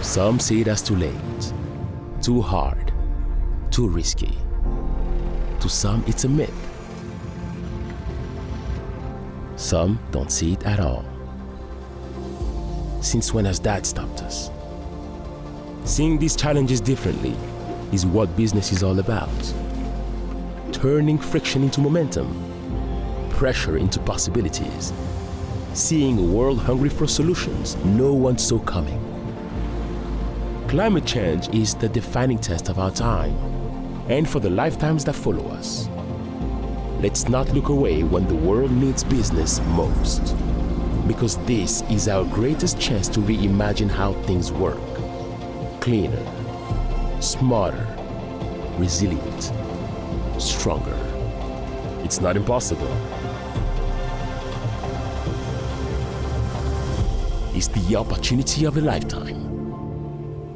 Some say that's too late, too hard, too risky. To some, it's a myth. Some don't see it at all. Since when has that stopped us? Seeing these challenges differently is what business is all about. Turning friction into momentum, pressure into possibilities, seeing a world hungry for solutions no one saw coming. Climate change is the defining test of our time and for the lifetimes that follow us. Let's not look away when the world needs business most, because this is our greatest chance to reimagine how things work. Cleaner, smarter, resilient, stronger. It's not impossible. It's the opportunity of a lifetime.